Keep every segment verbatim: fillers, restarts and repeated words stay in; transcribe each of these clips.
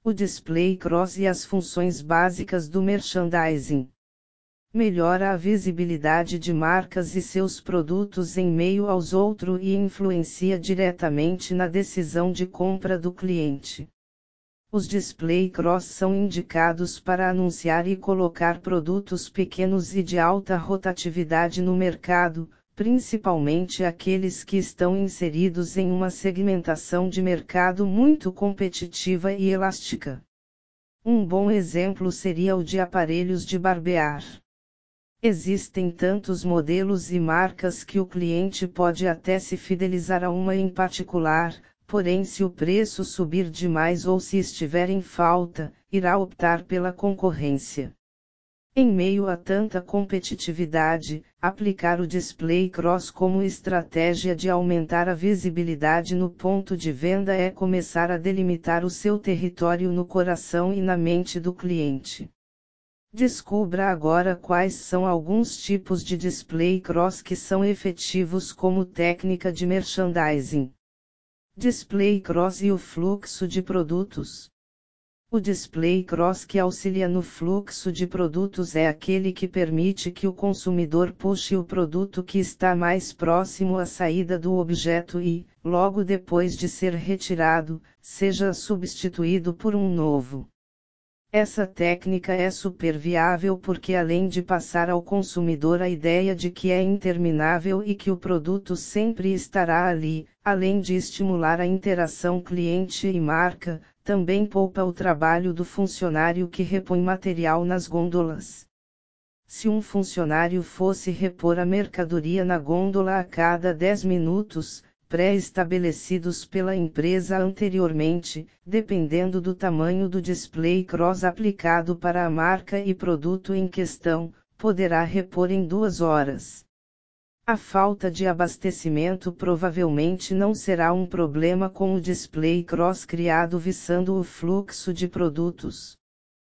O display cross e as funções básicas do merchandising. Melhora a visibilidade de marcas e seus produtos em meio aos outros e influencia diretamente na decisão de compra do cliente. Os display cross são indicados para anunciar e colocar produtos pequenos e de alta rotatividade no mercado, principalmente aqueles que estão inseridos em uma segmentação de mercado muito competitiva e elástica. Um bom exemplo seria o de aparelhos de barbear. Existem tantos modelos e marcas que o cliente pode até se fidelizar a uma em particular, porém se o preço subir demais ou se estiver em falta, irá optar pela concorrência. Em meio a tanta competitividade, aplicar o display cross como estratégia de aumentar a visibilidade no ponto de venda é começar a delimitar o seu território no coração e na mente do cliente. Descubra agora quais são alguns tipos de display cross que são efetivos como técnica de merchandising. Display cross e o fluxo de produtos. O display cross que auxilia no fluxo de produtos é aquele que permite que o consumidor puxe o produto que está mais próximo à saída do objeto e, logo depois de ser retirado, seja substituído por um novo. Essa técnica é super viável porque além de passar ao consumidor a ideia de que é interminável e que o produto sempre estará ali, além de estimular a interação cliente e marca, também poupa o trabalho do funcionário que repõe material nas gôndolas. Se um funcionário fosse repor a mercadoria na gôndola a cada dez minutos, pré-estabelecidos pela empresa anteriormente, dependendo do tamanho do display cross aplicado para a marca e produto em questão, poderá repor em duas horas. A falta de abastecimento provavelmente não será um problema com o display cross criado visando o fluxo de produtos.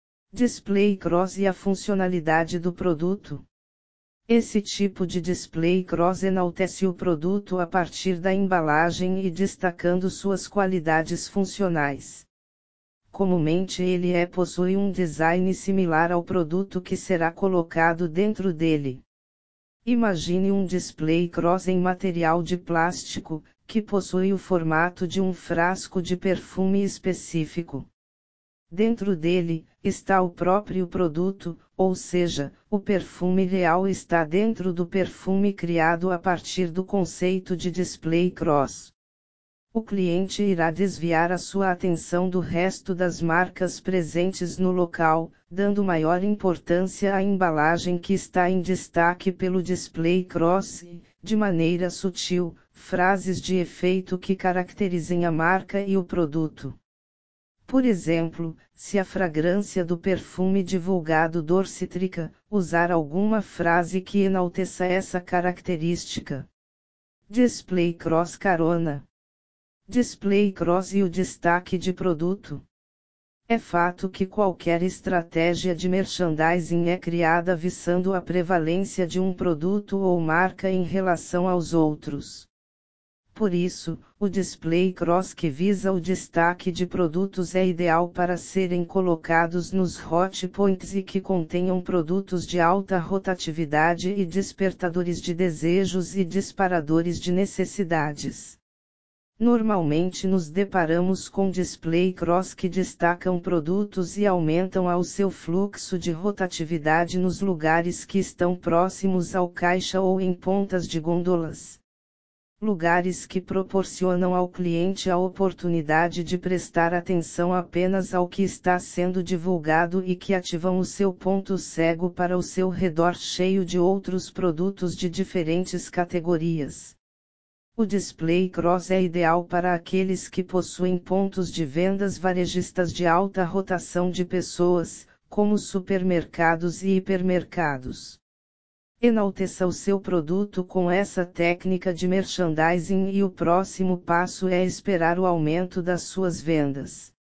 Display cross e a funcionalidade do produto. Esse tipo de display cross enaltece o produto a partir da embalagem e destacando suas qualidades funcionais. Comumente ele é possui um design similar ao produto que será colocado dentro dele. Imagine um display cross em material de plástico, que possui o formato de um frasco de perfume específico. Dentro dele, está o próprio produto, ou seja, o perfume real está dentro do perfume criado a partir do conceito de display cross. O cliente irá desviar a sua atenção do resto das marcas presentes no local, dando maior importância à embalagem que está em destaque pelo display cross e, de maneira sutil, frases de efeito que caracterizem a marca e o produto. Por exemplo, se a fragrância do perfume divulgado dor cítrica, usar alguma frase que enalteça essa característica. Display cross carona. Display cross e o destaque de produto. É fato que qualquer estratégia de merchandising é criada visando a prevalência de um produto ou marca em relação aos outros. Por isso, o display cross que visa o destaque de produtos é ideal para serem colocados nos hot points e que contenham produtos de alta rotatividade e despertadores de desejos e disparadores de necessidades. Normalmente nos deparamos com display cross que destacam produtos e aumentam ao seu fluxo de rotatividade nos lugares que estão próximos ao caixa ou em pontas de gôndolas. Lugares que proporcionam ao cliente a oportunidade de prestar atenção apenas ao que está sendo divulgado e que ativam o seu ponto cego para o seu redor cheio de outros produtos de diferentes categorias. O display cross é ideal para aqueles que possuem pontos de vendas varejistas de alta rotação de pessoas, como supermercados e hipermercados. Enalteça o seu produto com essa técnica de merchandising e o próximo passo é esperar o aumento das suas vendas.